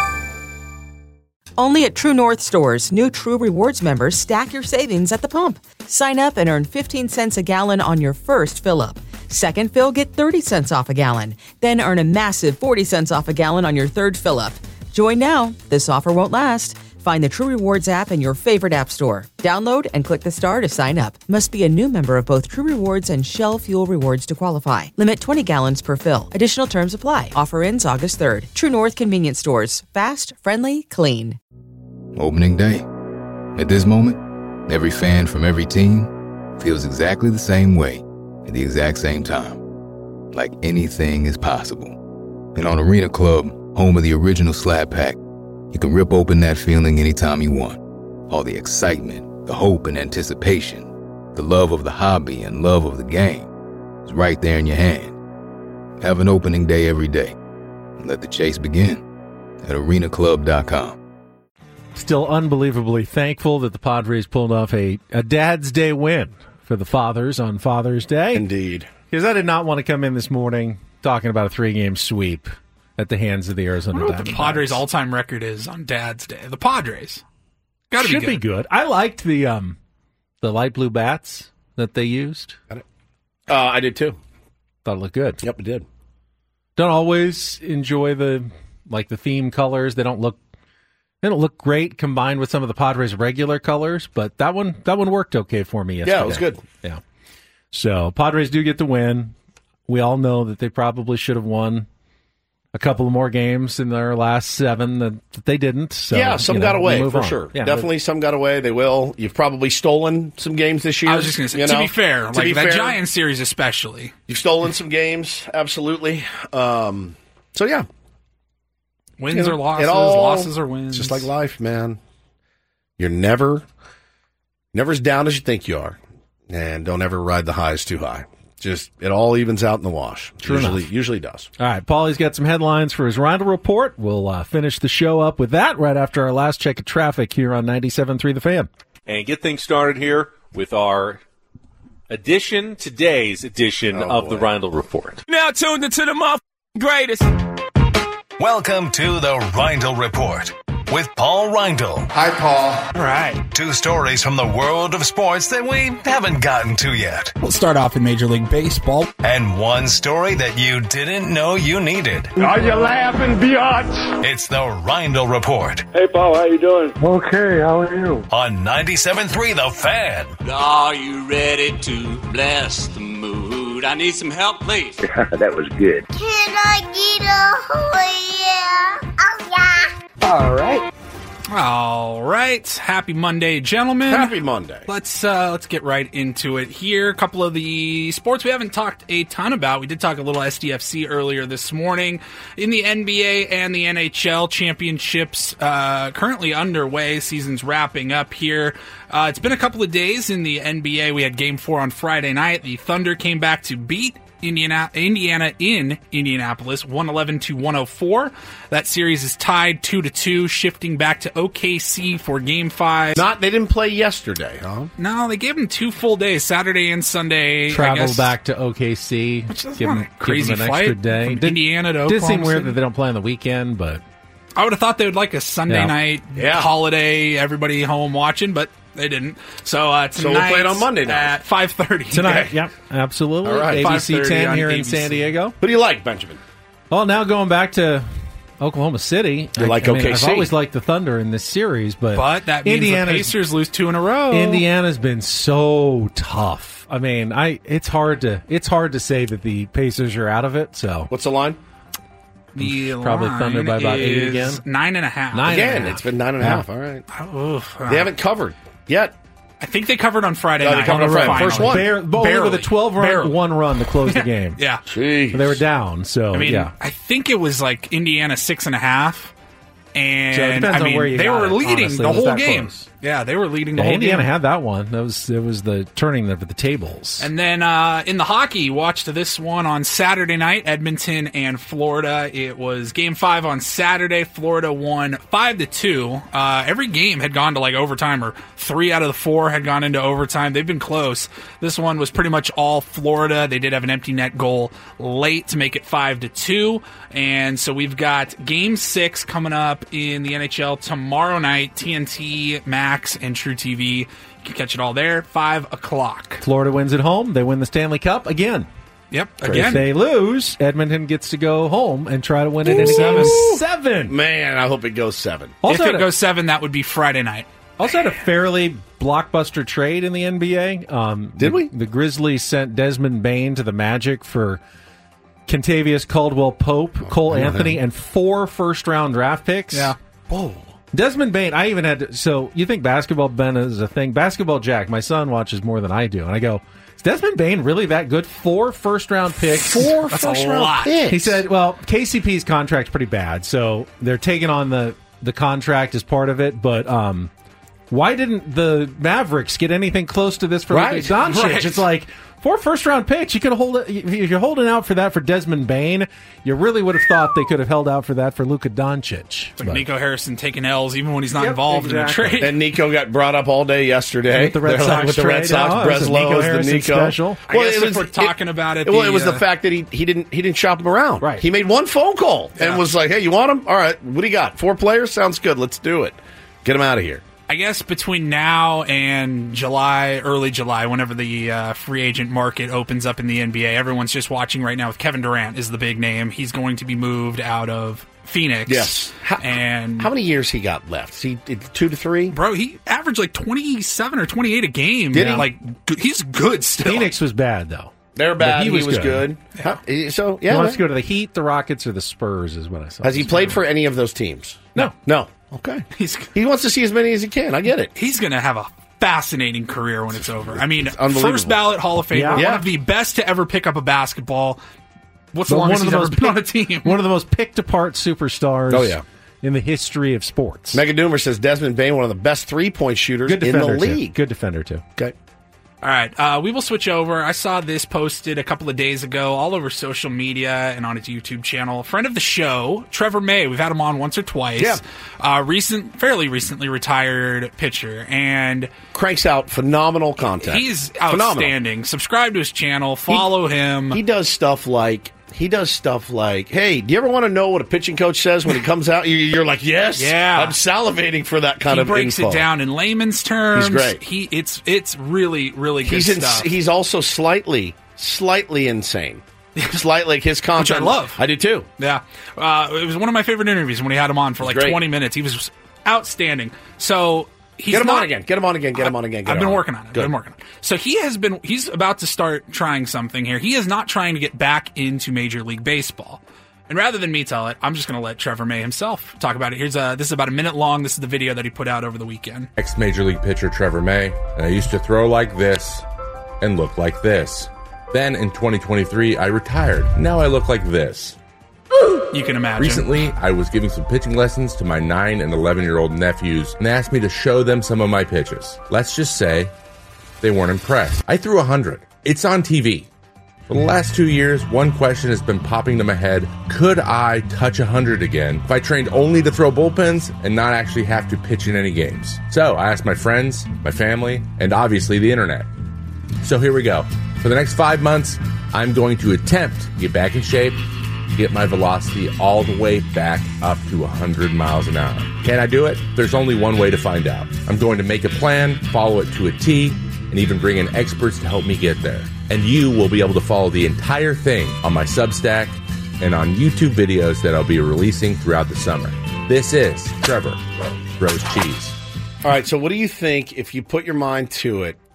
Only at True North stores, new True Rewards members stack your savings at the pump. Sign up and earn fifteen cents a gallon on your first fill-up. Second fill, get thirty cents off a gallon. Then earn a massive forty cents off a gallon on your third fill-up. Join now. This offer won't last. Find the True Rewards app in your favorite app store. Download and click the star to sign up. Must be a new member of both True Rewards and Shell Fuel Rewards to qualify. Limit twenty gallons per fill. Additional terms apply. Offer ends August third. True North Convenience Stores. Fast, friendly, clean. Opening day. At this moment, every fan from every team feels exactly the same way at the exact same time. Like anything is possible. And on Arena Club, home of the original Slab Pack, you can rip open that feeling anytime you want. All the excitement, the hope and anticipation, the love of the hobby and love of the game is right there in your hand. Have an opening day every day. And let the chase begin at arena club dot com. Still unbelievably thankful that the Padres pulled off a, a Dad's Day win for the fathers on Father's Day. Indeed. Because I did not want to come in this morning talking about a three-game sweep at the hands of the Arizona I wonder what Diamondbacks. the Padres' all-time record is on Dad's Day. The Padres. Gotta Should be be good. good. I liked the um, the light blue bats that they used. Got it. Uh, I did too. Thought it looked good. Yep, it did. Don't always enjoy the like the theme colors. They don't look they don't look great combined with some of the Padres' regular colors, but that one that one worked okay for me yesterday. Yeah, it was good. Yeah. So Padres do get the win. We all know that they probably should have won a couple of more games in their last seven that, that they didn't. So, yeah, some you know, got away, we'll for on. sure. Yeah, Definitely some got away. They will. You've probably stolen some games this year. I was just going to say, you to know? be fair, To like be that fair, Giants series especially. You've stolen some games, absolutely. Um, so, yeah. Wins You know, or losses, it all- losses or wins. It's just like life, man. You're never, never as down as you think you are. And don't ever ride the highs too high. Just, it all evens out in the wash. True usually, enough. usually does. All right, Paulie's got some headlines for his Roundel Report. We'll uh, finish the show up with that right after our last check of traffic here on ninety-seven point three The Fan. And get things started here with our edition, today's edition Oh, of boy. the Roundel Report. Now tuned into the mother greatest. Welcome to the Reindl Report with Paul Reindl. Hi, Paul. All right. Two stories from the world of sports that we haven't gotten to yet. We'll start off in Major League Baseball. And one story that you didn't know you needed. Are you laughing, biatch? It's the Reindl Report Hey, Paul, how you doing? Okay, how are you? on ninety-seven point three The Fan. Are you ready to bless the mood? I need some help, please. That was good. Can I get a oh yeah? Oh yeah. All right. All right. Happy Monday, gentlemen. Happy Monday. Let's uh, let's get right into it here. A couple of the sports we haven't talked a ton about. We did talk a little S D F C earlier this morning. In the N B A and the N H L championships uh, currently underway. Season's wrapping up here. Uh, it's been a couple of days in the N B A. We had Game Four on Friday night. The Thunder came back to beat Indiana, Indiana in Indianapolis, one eleven to one oh four. That series is tied two to two, shifting back to O K C for Game Five. Not, they didn't play yesterday, huh? No, they gave them two full days, Saturday and Sunday. I Travel guess. back to O K C, Which is give not them, a crazy give them an flight extra day. from Did- Indiana to Did Oklahoma seem weird City. that they don't play on the weekend, but I would have thought they would like a Sunday Yeah. night Yeah. holiday, everybody home watching, but they didn't. So uh, tonight So we'll play it on Monday night. at five thirty tonight, yep, absolutely. All right. A B C five thirty ten on here A in B C. San Diego. Who do you like, Benjamin? Well, now going back to Oklahoma City. You I- like I mean, O K C. I've always liked the Thunder in this series, but, But that means the Indiana's- Pacers lose two in a row. Indiana's been so tough. I mean, I it's hard to it's hard to say that the Pacers are out of it. So What's the line? The Probably line Thunder by about eight is again. Nine and a half. Nine Again, and a half. it's been nine and a Yeah. half. All right. Oof. They haven't covered yet. I think they covered on Friday No, they night. covered on Friday. Finally. First one. Bare, but only Barely. with a twelve run, Barely. one run to close the game. Yeah. Jeez. They were down, so I mean, yeah. I think it was like Indiana six and a half. And So it depends I on mean, where you they got were it, leading honestly. the It was whole that game. close. Yeah, they were leading the Yeah, whole Indiana game. had that one. That was it was the turning of the tables. And then uh, in the hockey, watched this one on Saturday night, Edmonton and Florida. It was game five on Saturday. Florida won five to two. Uh, every game had gone to like overtime, or three out of the four had gone into overtime. They've been close. This one was pretty much all Florida. They did have an empty net goal late to make it five to two. And so we've got game six coming up in the N H L tomorrow night. T N T, Max, and True T V. You can catch it all there. Five o'clock. Florida wins at home. They win the Stanley Cup again. Yep, If again. they lose, Edmonton gets to go home and try to win it in Seven. game seven. Man, I hope it goes seven. Also if had it a- goes seven, that would be Friday night. Also had a fairly blockbuster trade in the N B A. Um, Did the, we? The Grizzlies sent Desmond Bane to the Magic for Kentavious Caldwell-Pope, Cole Anthony, and four first-round draft picks. Yeah. Whoa. Desmond Bane, I even had to, so you think Basketball Ben is a thing? Basketball Jack, my son watches more than I do, and I go, is Desmond Bane really that good? Four first-round picks. Four That's a first-round lot. picks. He said, well, K C P's contract's pretty bad, so they're taking on the, the contract as part of it, but um, why didn't the Mavericks get anything close to this for Right. Luka Doncic? Right. It's like, four first-round picks, you could hold it, if you're holding out for that for Desmond Bane, you really would have thought they could have held out for that for Luka Doncic. It's like But- Nico Harrison taking L's even when he's not Yep, involved exactly. in a trade. And Nico got brought up all day yesterday. With the Red They're Sox like, with the Red trade, Sox, oh, it was a Breslow Nico is the Harrison Nico special. I guess if we're talking about it, well, the, it was the uh, fact that he, he didn't he didn't shop him around. Right. He made one phone call Yeah. and was like, "Hey, you want him? All right. What do you got? Four players? Sounds good. Let's do it. Get him out of here." I guess between now and July, early July, whenever the uh, free agent market opens up in the N B A, everyone's just watching right now with Kevin Durant is the big name. He's going to be moved out of Phoenix. Yes. How, and how many years he got left? He two to three. bro, he averaged like twenty-seven or twenty-eight a game. Did he? Like, good- he's good still. Phoenix was bad, though. They're But bad. he He was was, good. good. How- so He yeah. wants to go to the Heat, the Rockets, or the Spurs, is what I saw. Has he played for any of those teams? No. No. Okay. He's He wants to see as many as he can. I get it. he's going to have a fascinating career when it's over. I mean, unbelievable. first ballot Hall of Famer, Yeah. one Yeah. of the best to ever pick up a basketball. What's But the longest one of he's the ever most been on a picked- team? One of the most picked apart superstars Oh, yeah. in the history of sports. Mega Doomer says Desmond Bane, one of the best three point shooters Good in defender, the too. league. Good defender, too. Okay. All right, uh, we will switch over. I saw this posted a couple of days ago all over social media and on his YouTube channel. A friend of the show, Trevor May, we've had him on once or twice. Yeah. Uh, recent, fairly recently retired pitcher, and Cranks out phenomenal content. he's Phenomenal. outstanding. Subscribe to his channel, follow him. He does stuff like he does stuff like, hey, do you ever want to know what a pitching coach says when he comes out? You- You're like, yes, Yeah. I'm salivating for that kind he of breaks info. it down in layman's terms. He's great. He it's it's really really good He's in, stuff. he's also slightly slightly insane. Slightly like his content. Which I love. I do too. Yeah, uh, it was one of my favorite interviews when he had him on for like Great. twenty minutes. He was outstanding. So he's Get him not, on again. Get him on again. Get him on again. Get I've him been on. working on it. I've Good. been working on it. So he has been. He's about to start trying something here. He is not trying to get back into Major League Baseball. And rather than me tell it, I'm just going to let Trevor May himself talk about it. Here's a. This is about a minute long. This is the video that he put out over the weekend. Ex-Major League pitcher Trevor May, and I used to throw like this and look like this. Then in twenty twenty-three, I retired. Now I look like this. You can imagine. Recently, I was giving some pitching lessons to my nine and eleven-year-old nephews, and they asked me to show them some of my pitches. Let's just say they weren't impressed. I threw one hundred. It's on T V. For the last two years, one question has been popping to my head. Could I touch one hundred again if I trained only to throw bullpens and not actually have to pitch in any games? So I asked my friends, my family, and obviously the internet. So here we go. For the next five months, I'm going to attempt to get back in shape, get my velocity all the way back up to one hundred miles an hour. Can I do it? There's only one way to find out. I'm going to make a plan, follow it to a T, and even bring in experts to help me get there. And you will be able to follow the entire thing on my Substack and on YouTube videos that I'll be releasing throughout the summer. This is Trevor Throws Cheese. All right, so what do you think if you put your mind to it?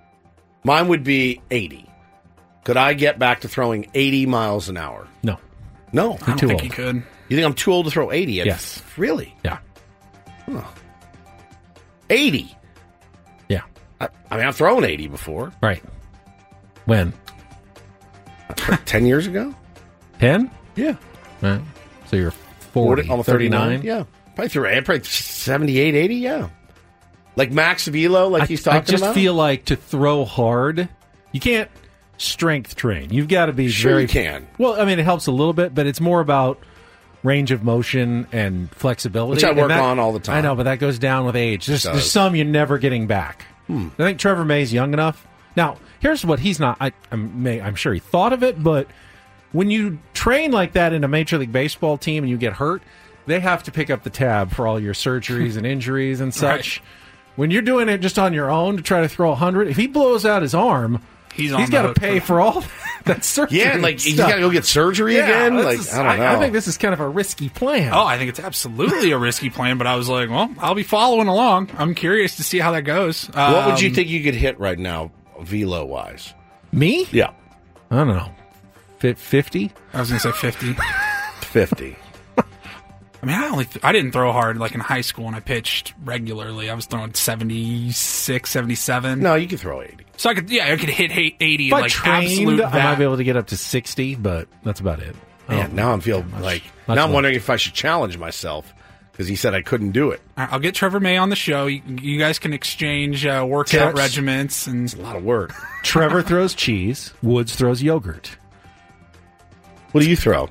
Mine would be eighty. Could I get back to throwing eighty miles an hour? No. No. I don't too think old. he could. You think I'm too old to throw eighty? At Yes. Really? Yeah. Huh. eighty? Yeah. I, I mean, I've thrown eighty before. Right. When? ten years ago? ten? Yeah. Right. So you're forty. forty almost thirty-nine? Yeah. Probably threw probably seventy-eight, eighty, yeah. Like max velo, like I, he's talking I just about? feel like to throw hard, you can't strength train. You've got to be Sure very... you can. Well, I mean, it helps a little bit, but it's more about range of motion and flexibility. Which I And work that- on all the time. I know, but that goes down with age. There's, It there's does. some you're never getting back. Hmm. I think Trevor May's young enough. Now, here's what he's not. I, I'm, may, I'm sure he thought of it, but when you train like that in a Major League Baseball team and you get hurt, they have to pick up the tab for all your surgeries and injuries and such. Right. When you're doing it just on your own to try to throw one hundred, if he blows out his arm, He's, he's got to pay for all that surgery. Yeah, and like he's stuff. got to go get surgery Yeah, again. this Like is- I don't know. I think this is kind of a risky plan. Oh, I think it's absolutely a risky plan, but I was like, well, I'll be following along. I'm curious to see how that goes. Um, What would you think you could hit right now, velo wise? Me? Yeah, I don't know. fifty? I was going to say fifty. fifty. I mean, I only th- I didn't throw hard like in high school when I pitched regularly. I was throwing seventy-six, seventy-seven. No, you could throw eighty. So I could, yeah, I could hit hit eighty If I like trained, absolute. I might vat. be able to get up to sixty, but that's about it. Man, Oh, now I'm feeling like much now I'm more. wondering if I should challenge myself because he said I couldn't do it. All right, I'll get Trevor May on the show. You, you guys can exchange uh, workout Tips. regiments and A lot of work. Trevor throws cheese. Woods throws yogurt. What do you throw?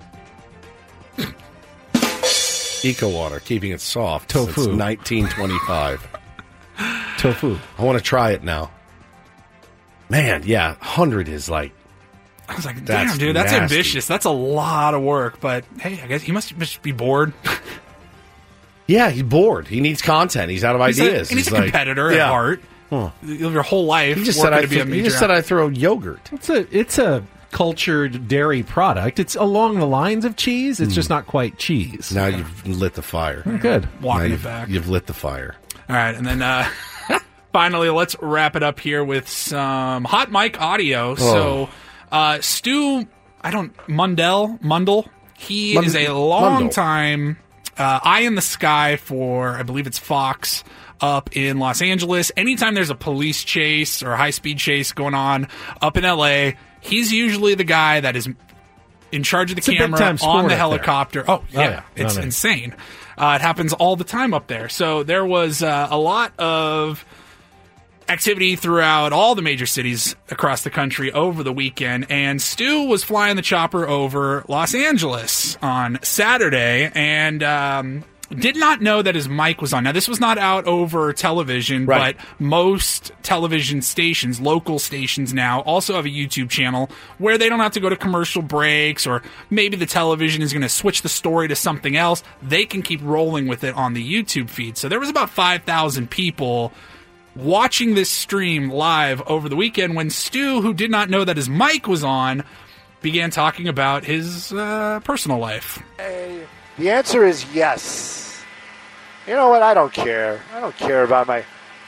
Eco water, keeping it soft. Tofu. Since nineteen twenty-five. Tofu. I want to try it now. Man, yeah, one hundred is like. I was like, That's damn, dude, that's nasty. ambitious. That's a lot of work. But hey, I guess he must just be bored. Yeah, he's bored. He needs content. He's out of He's a- ideas. and he's, a like- competitor Yeah. at heart. Huh. Your whole life, He just said working I. to be a Th- he major just said I throw yogurt. It's a it's a cultured dairy product. It's along the lines of cheese. It's just not quite cheese. Now you've lit the fire. Good. Now walking it you've, back. you've lit the fire. All right, and then uh, finally, let's wrap it up here with some hot mic audio. So, uh, Stu, I don't Mundell Mundell. He Mund- is a long Mundell. time uh, eye in the sky for, I believe it's Fox up in Los Angeles. Anytime there's a police chase or a high speed chase going on up in L A, he's usually the guy that is in charge of the It's a camera big-time sport on up the there. helicopter. Oh yeah, yeah. it's I mean- insane. Uh, it happens all the time up there. So there was uh, a lot of activity throughout all the major cities across the country over the weekend, and Stu was flying the chopper over Los Angeles on Saturday, and um, did not know that his mic was on. Now, this was not out over television, Right. but most television stations, local stations now, also have a YouTube channel where they don't have to go to commercial breaks, or maybe the television is going to switch the story to something else. They can keep rolling with it on the YouTube feed. So there was about five thousand people watching this stream live over the weekend when Stu, who did not know that his mic was on, began talking about his uh, personal life. The answer is yes. You know what? I don't care. I don't care about my.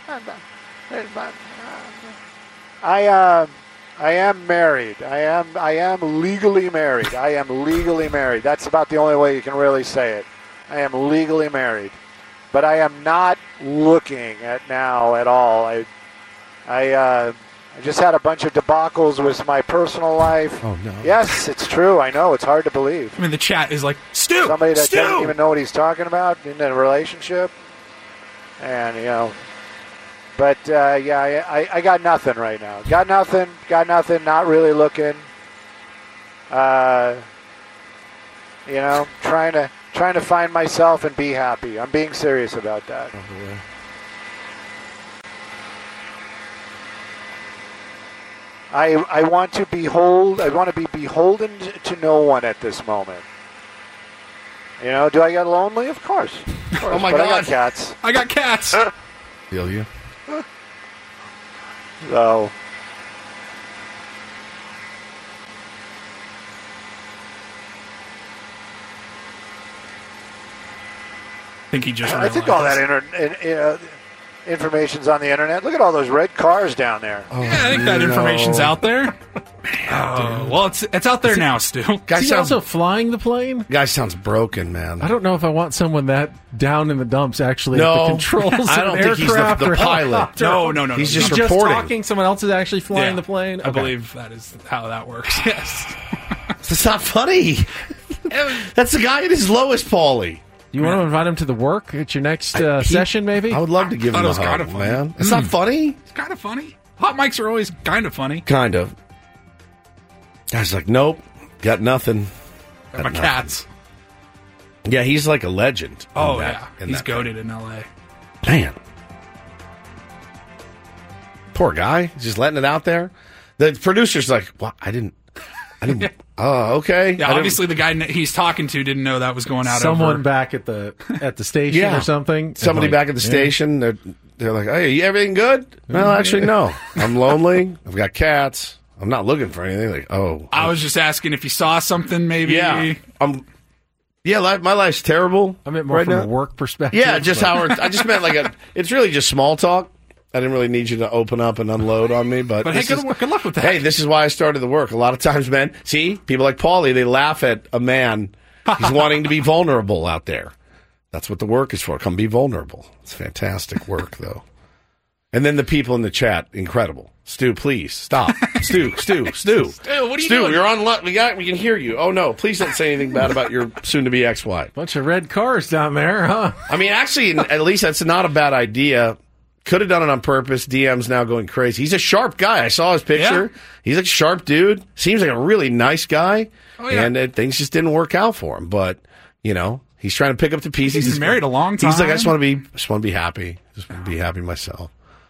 I uh, I am married. I am I am legally married. I am legally married. That's about the only way you can really say it. I am legally married, but I am not looking at now at all. I I uh, I just had a bunch of debacles with my personal life. Oh no. Yes, it's true. I know it's hard to believe. I mean, the chat is like, Stu, Somebody that Stu! doesn't even know what he's talking about in a relationship, and you know. But uh, yeah, I, I, I got nothing right now. Got nothing. Got nothing. Not really looking. Uh, you know, trying to trying to find myself and be happy. I'm being serious about that. I I want to behold. I want to be beholden to no one at this moment. You know, do I get lonely? Of course. Of course. Oh my but God. I got cats. I got cats. Feel you? So. I think he just I think all that inter- in, uh, information's on the internet. Look at all those red cars down there. Yeah, I think that information's out there. Oh, well, it's it's out there Is he- now, Stu. Guy Is he sounds also flying the plane? guy sounds broken, man. I don't know if I want someone that down in the dumps actually No, at the controls. I of don't an think he's the- aircraft the or pilot. helicopter. No, no, no, He's no, just He's just reporting. talking. Someone else is actually flying Yeah, the plane. I Okay. believe that is how that works. Yes. It's not funny. That's the guy at his lowest, Paulie. You want to invite him to the work at your next uh, He- session, maybe? I would love to give thought him it a was hug, kinda funny. man. It's not funny. It's kind of funny. Hot mics are always kind of funny. Kind of. Guy's like, nope, got nothing. My Got nothing. cats. Yeah, he's like a legend. in Oh, that- yeah. in He's that goated in L A. thing. Man. Poor guy. He's just letting it out there. The producer's like, what? I didn't. I didn't. Oh, okay. Yeah, I didn't- obviously the guy he's talking to didn't know that was going out Someone over. back at the at the station Yeah. or something. Somebody And back at the yeah. station. They're, they're like, hey, you- everything good? No, actually, no. I'm lonely. I've got cats. I'm not looking for anything. Like, oh. I was just asking if you saw something, maybe. Yeah. I'm. Yeah, life, my life's terrible. I meant more right from now. a work perspective. Yeah, just but- how we're, I just meant like a. It's really just small talk. I didn't really need you to open up and unload on me, but But hey, this good, is- work, good luck with that. hey, this is why I started the work. A lot of times, men, see people like Paulie, they laugh at a man. He's wanting to be vulnerable out there. That's what the work is for. Come be vulnerable. It's fantastic work, though. And then the people in the chat, incredible. Stu, please stop. Stu, Stu, Stu. Stu, what are you Stu, doing? you're on. lu- We got. We can hear you. Oh no! Please don't say anything bad about your soon-to-be ex-wife. Bunch of red cars down there, huh? I mean, actually, at least that's not a bad idea. Could have done it on purpose. D M's now going crazy. He's a sharp guy. I saw his picture. Yeah. He's a sharp dude. Seems like a really nice guy. Oh, yeah. And uh, things just didn't work out for him. But, you know, he's trying to pick up the pieces. He's been married a long He's like, I time. just want to be, I just want to be happy. Just want to be happy myself.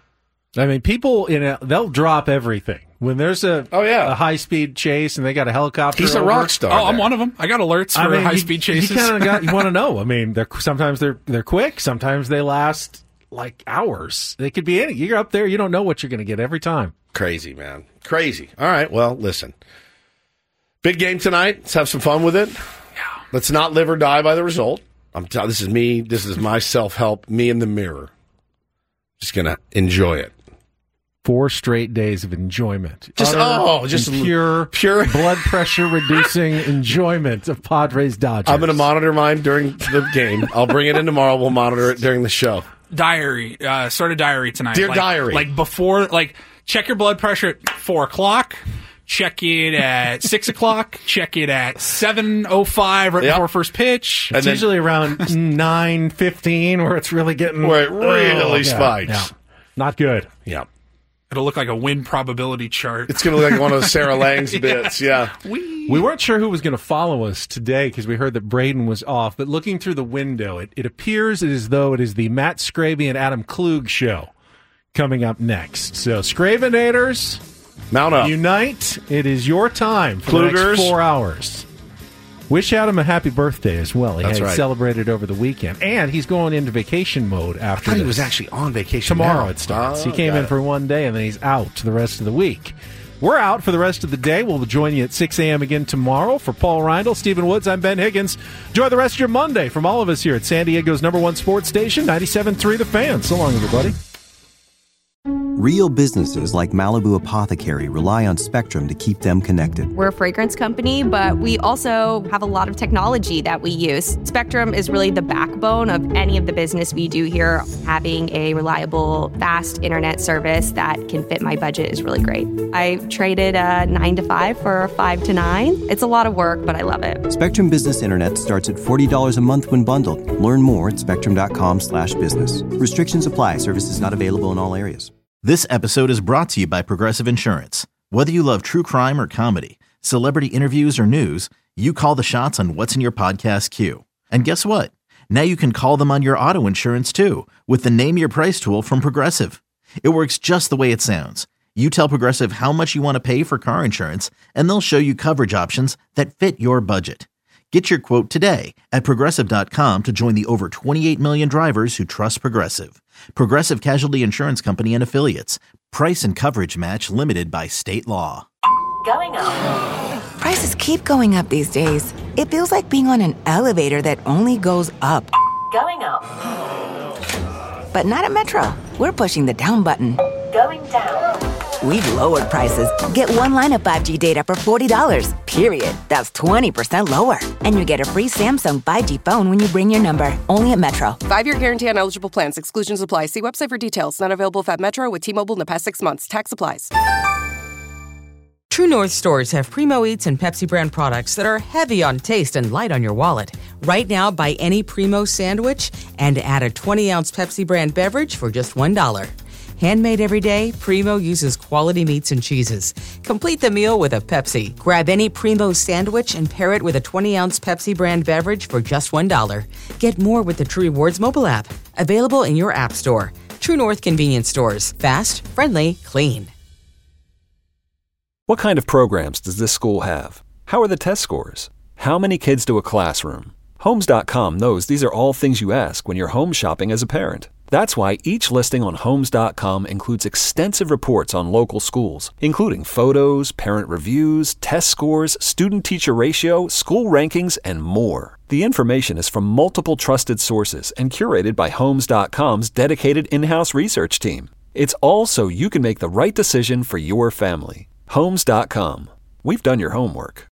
I mean, people in a, they'll drop everything when there's a Oh, yeah. a high speed chase and they got a helicopter. He's a over. rock star. Oh, I'm there. one of them. I got alerts for I mean, high you- speed chases. You kind of got you want to know. I mean, they're sometimes they're they're quick. Sometimes they last like hours. They could be any. You're up there. You don't know what you're going to get every time. Crazy, man. Crazy. All right. Well, listen. Big game tonight. Let's have some fun with it. Yeah. Let's not live or die by the result. I'm t- this is me. This is my self-help. Me in the mirror. Just going to enjoy it. Four straight days of enjoyment. Just- Utter oh, just and pure, pure- blood pressure reducing enjoyment of Padres Dodgers. I'm going to monitor mine during the game. I'll bring it in tomorrow. We'll monitor it during the show. Diary. Uh, start a diary tonight. Dear like, diary. Like before, like check your blood pressure at four o'clock. Check it at six o'clock. Check it at seven oh five right Yep. before first pitch. It's then- usually around nine fifteen where it's really getting Where it really Oh, yeah, spikes. yeah. Not good. Yeah. It'll look like a win probability chart. It's going to look like one of Sarah Lang's bits. Yeah. Wee. We weren't sure who was going to follow us today because we heard that Braden was off, but looking through the window, it, it appears as though it is the Matt Scraby and Adam Klug show coming up next. So, Scravenators, Mount up. unite. It is your time for the Klugers. next four hours. Wish Adam a happy birthday as well. He That's had right. celebrated over the weekend, and he's going into vacation mode I after thought he this. was actually on vacation Tomorrow now. it starts. Oh, he came got in it. for one day, and then he's out the rest of the week. We're out for the rest of the day. We'll join you at six a.m. again tomorrow. For Paul Reindl, Stephen Woods, I'm Ben Higgins. Enjoy the rest of your Monday from all of us here at San Diego's number one sports station, ninety-seven point three The Fan. So long, everybody. Real businesses like Malibu Apothecary rely on Spectrum to keep them connected. We're a fragrance company, but we also have a lot of technology that we use. Spectrum is really the backbone of any of the business we do here. Having a reliable, fast internet service that can fit my budget is really great. I traded a nine to five for a five to nine. It's a lot of work, but I love it. Spectrum Business Internet starts at forty dollars a month when bundled. Learn more at spectrum.com slash business. Restrictions apply. Services not available in all areas. This episode is brought to you by Progressive Insurance. Whether you love true crime or comedy, celebrity interviews or news, you call the shots on what's in your podcast queue. And guess what? Now you can call them on your auto insurance too with the Name Your Price tool from Progressive. It works just the way it sounds. You tell Progressive how much you want to pay for car insurance, and they'll show you coverage options that fit your budget. Get your quote today at Progressive dot com to join the over twenty-eight million drivers who trust Progressive. Progressive Casualty Insurance Company and Affiliates. Price and coverage match limited by state law. Going up. Prices keep going up these days. It feels like being on an elevator that only goes up. Going up. But not at Metro. We're pushing the down button. Going down. We've lowered prices. Get one line of five G data for forty dollars, period. That's twenty percent lower. And you get a free Samsung five G phone when you bring your number. Only at Metro. Five-year guarantee on eligible plans. Exclusions apply. See website for details. Not available at Metro with T-Mobile in the past six months. Tax applies. True North stores have Primo Eats and Pepsi brand products that are heavy on taste and light on your wallet. Right now, buy any Primo sandwich and add a twenty-ounce Pepsi brand beverage for just one dollar. Handmade every day, Primo uses quality meats and cheeses. Complete the meal with a Pepsi. Grab any Primo sandwich and pair it with a twenty-ounce Pepsi brand beverage for just one dollar. Get more with the True Rewards mobile app. Available in your app store. True North convenience stores. Fast, friendly, clean. What kind of programs does this school have? How are the test scores? How many kids do a classroom? Homes dot com knows these are all things you ask when you're home shopping as a parent. That's why each listing on Homes dot com includes extensive reports on local schools, including photos, parent reviews, test scores, student-teacher ratio, school rankings, and more. The information is from multiple trusted sources and curated by Homes dot com's dedicated in-house research team. It's all so you can make the right decision for your family. Homes dot com. We've done your homework.